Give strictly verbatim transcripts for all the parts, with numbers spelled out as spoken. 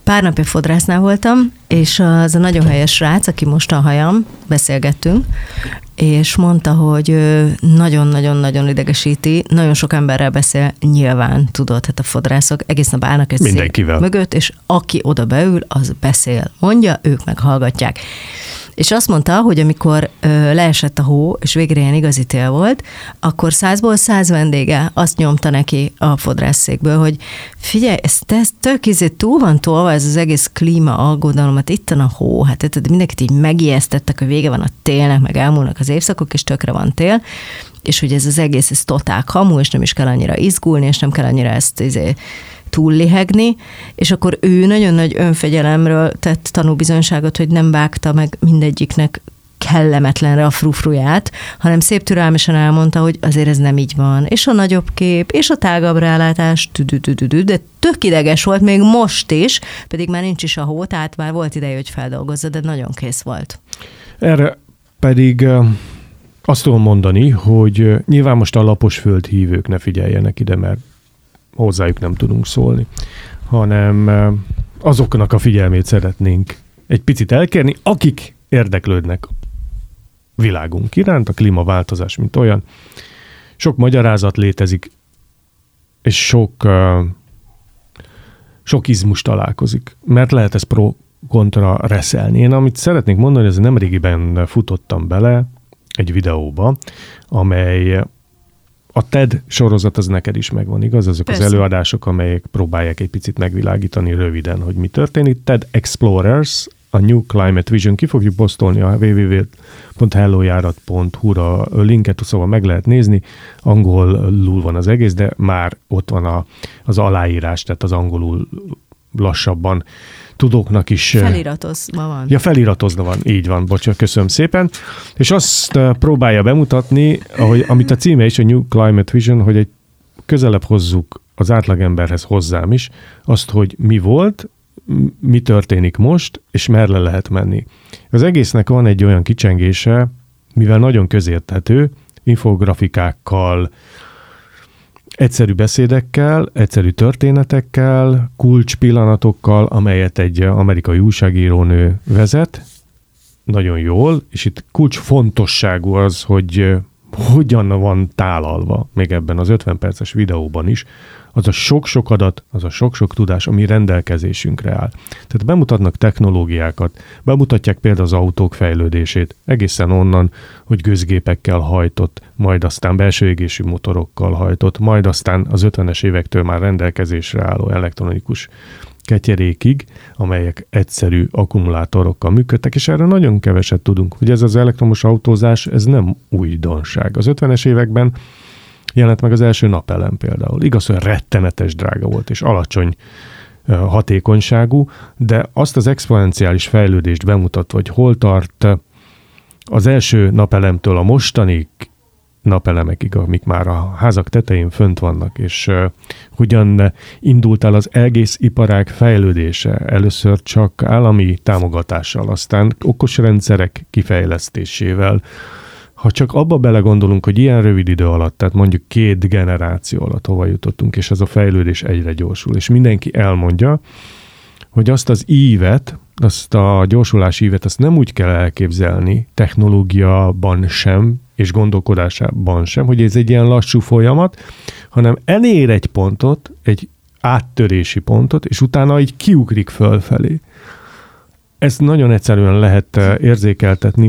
Pár napja fodrásznál voltam, és az a nagyon helyes srác, aki most a hajam, beszélgettünk, és mondta, hogy nagyon-nagyon-nagyon idegesíti, nagyon sok emberrel beszél, nyilván tudod, hát a fodrászok egész nap állnak egy szék mögött, és aki oda beül, az beszél, mondja, ők meg hallgatják. És azt mondta, hogy amikor ö, leesett a hó, és végre ilyen igazi tél volt, akkor százból száz vendége azt nyomta neki a fodrászszékből, hogy figyelj, ez, ez tök izé túl van tolva, ez az egész klíma aggodalmat, itt a hó, hát tehát mindenkit így megijesztettek, hogy vége van a télnek, meg elmúlnak az évszakok, és tökre van tél, és hogy ez az egész, ez totál kamu, és nem is kell annyira izgulni, és nem kell annyira ezt izé, túllihegni, és akkor ő nagyon nagy önfegyelemről tett tanúbizonyságot, hogy nem vágta meg mindegyiknek kellemetlenre a frufruját, hanem szép türelmesen elmondta, hogy azért ez nem így van, és a nagyobb kép, és a tágabb rálátás, de tök ideges volt még most is, pedig már nincs is a hó, tehát már volt ideje, hogy feldolgozza, de nagyon kész volt. Erre pedig azt tudom mondani, hogy nyilván most a lapos földhívők ne figyeljenek ide, mert hozzájuk nem tudunk szólni, hanem azoknak a figyelmét szeretnénk egy picit elkérni, akik érdeklődnek világunk iránt, a klímaváltozás, mint olyan. Sok magyarázat létezik, és sok, sok izmus találkozik, mert lehet ezt pro-kontra reszelni. Én amit szeretnék mondani, ez nemrégiben futottam bele egy videóba, amely a TED sorozat az neked is megvan, igaz? Azok Persze. az előadások, amelyek próbálják egy picit megvilágítani röviden, hogy mi történik. TED Explorers, a New Climate Vision, ki fogjuk posztolni a double-u double-u double-u pont hellojárat pont hu-ra linket, szóval meg lehet nézni. Angolul van az egész, de már ott van a, az aláírás, tehát az angolul lassabban tudóknak is... Feliratozva van. Ja, feliratozva van, így van, bocsánat, köszönöm szépen. És azt próbálja bemutatni, ahogy, amit a címe is, a New Climate Vision, hogy egy közelebb hozzuk az átlagemberhez, hozzám is, azt, hogy mi volt, mi történik most, és merre lehet menni. Az egésznek van egy olyan kicsengése, mivel nagyon közérthető, infografikákkal, egyszerű beszédekkel, egyszerű történetekkel, kulcspillanatokkal, amelyet egy amerikai újságírónő vezet, nagyon jól, és itt kulcsfontosságú az, hogy hogyan van tálalva, még ebben az ötven perces videóban is, az a sok-sok adat, az a sok-sok tudás, ami rendelkezésünkre áll. Tehát bemutatnak technológiákat, bemutatják például az autók fejlődését, egészen onnan, hogy gőzgépekkel hajtott, majd aztán belső égésű motorokkal hajtott, majd aztán az ötvenes évektől már rendelkezésre álló elektronikus ketyerékig, amelyek egyszerű akkumulátorokkal működtek, és erre nagyon keveset tudunk, hogy ez az elektromos autózás, ez nem újdonság. Az ötvenes években jelent meg az első napelem például. Igaz, hogy rettenetes drága volt, és alacsony hatékonyságú, de azt az exponenciális fejlődést bemutatva, hogy hol tart az első napelemtől a mostani napelemekig, amik már a házak tetején fönt vannak, és uh, hogyan indult el az egész iparág fejlődése, először csak állami támogatással, aztán okos rendszerek kifejlesztésével. Ha csak abba belegondolunk, hogy ilyen rövid idő alatt, tehát mondjuk két generáció alatt hova jutottunk, és ez a fejlődés egyre gyorsul, és mindenki elmondja, hogy azt az ívet, azt a gyorsulás ívet, azt nem úgy kell elképzelni technológiában sem, és gondolkodásában sem, hogy ez egy ilyen lassú folyamat, hanem elér egy pontot, egy áttörési pontot, és utána így kiugrik fölfelé. Ezt nagyon egyszerűen lehet érzékeltetni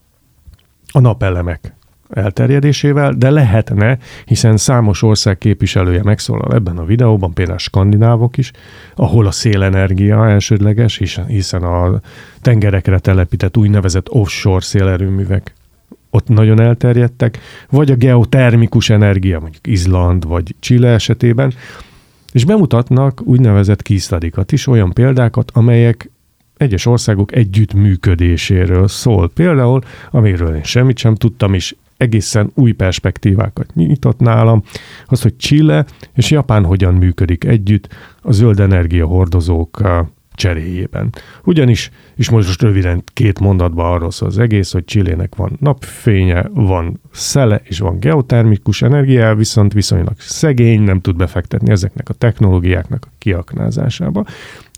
a napelemek elterjedésével, de lehetne, hiszen számos ország képviselője megszólal ebben a videóban, például a skandinávok is, ahol a szélenergia elsődleges, hiszen a tengerekre telepített úgynevezett offshore szélerőművek ott nagyon elterjedtek, vagy a geotermikus energia, mondjuk Izland vagy Chile esetében, és bemutatnak úgynevezett case study-kat is, olyan példákat, amelyek egyes országok együttműködéséről szól. Például, amiről én semmit sem tudtam, és egészen új perspektívákat nyitott nálam, az, hogy Chile és Japán hogyan működik együtt a zöld energiahordozók cseréjében. Ugyanis, és most röviden két mondatban arról szól az egész, hogy Chilének van napfénye, van szele és van geotermikus energia, viszont viszonylag szegény, nem tud befektetni ezeknek a technológiáknak a kiaknázásába.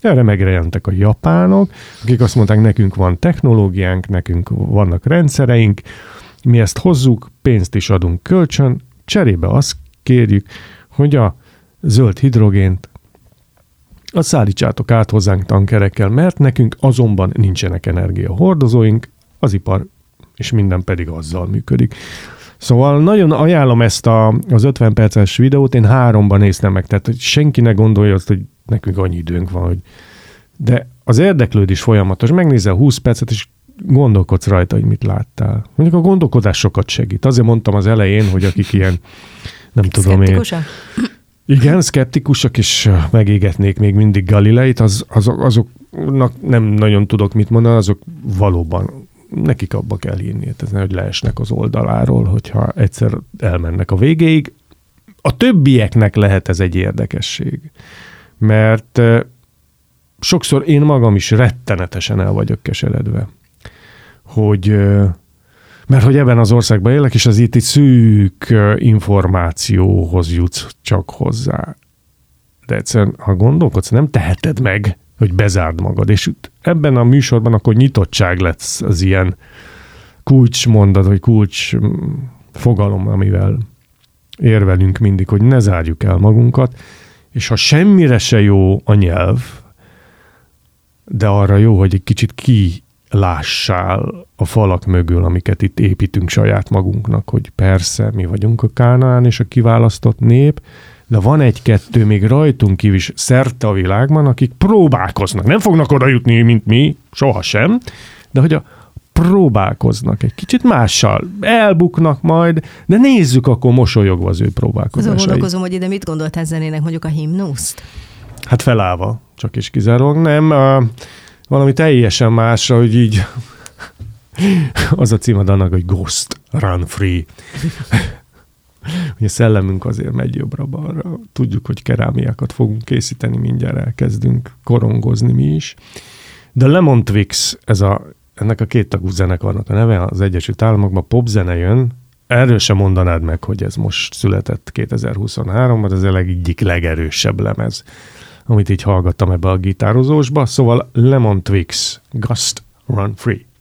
Erre megjelentek a japánok, akik azt mondták, nekünk van technológiánk, nekünk vannak rendszereink, mi ezt hozzuk, pénzt is adunk kölcsön, cserébe azt kérjük, hogy a zöld hidrogént azt szállítsátok át hozzánk tankerekkel, mert nekünk azonban nincsenek energiahordozóink, az ipar és minden pedig azzal működik. Szóval nagyon ajánlom ezt a, az ötven perces videót, én háromban néztem meg, tehát hogy senki ne gondolja azt, hogy nekünk annyi időnk van, hogy... de az érdeklődés folyamatos, megnézel húsz percet, és gondolkodsz rajta, hogy mit láttál. Mondjuk a gondolkodás sokat segít. Azért mondtam az elején, hogy akik ilyen, nem tudom én... Igen, szkeptikusak, és megégetnék még mindig Galileit, az, az, azoknak nem nagyon tudok mit mondani, azok valóban nekik abba kell hinni, ez nehogy leesnek az oldaláról, hogyha egyszer elmennek a végéig. A többieknek lehet ez egy érdekesség, mert sokszor én magam is rettenetesen el vagyok keseredve, hogy mert hogy ebben az országban élek, és az itt egy szűk információhoz jutsz csak hozzá. De egyszerűen, ha gondolkodsz, nem teheted meg, hogy bezárd magad, és ebben a műsorban akkor nyitottság lesz az ilyen kulcsmondat, vagy kulcs fogalom, amivel érvelünk mindig, hogy ne zárjuk el magunkat, és ha semmire se jó a nyelv, de arra jó, hogy egy kicsit kilássál a falak mögül, amiket itt építünk saját magunknak, hogy persze, mi vagyunk a Kánaán és a kiválasztott nép, de van egy-kettő még rajtunk kívül is szerte a világban, akik próbálkoznak. Nem fognak oda jutni, mint mi, sohasem, de hogy a próbálkoznak egy kicsit mással. Elbuknak majd, de nézzük akkor mosolyogva az ő próbálkozásait. Azon gondolkozom, hogy ide mit gondoltál zenének, mondjuk a himnuszt? Hát felállva, csak is kizárólag. Nem, uh, valami teljesen másra, hogy így az a címed annak, hogy Ghost Run Free. Ugye szellemünk azért megy jobbra-balra. Tudjuk, hogy kerámiákat fogunk készíteni, mindjárt elkezdünk korongozni mi is. De Lemon Twix, ez a, ennek a két tagú zenekarnak a neve, az Egyesült Államokban popzene jön. Erről sem mondanád meg, hogy ez most született kétezer-huszonháromban, ez a egyik legerősebb lemez, amit így hallgattam ebbe a gitározósba. Szóval Lemon Twix, Ghost Run Free.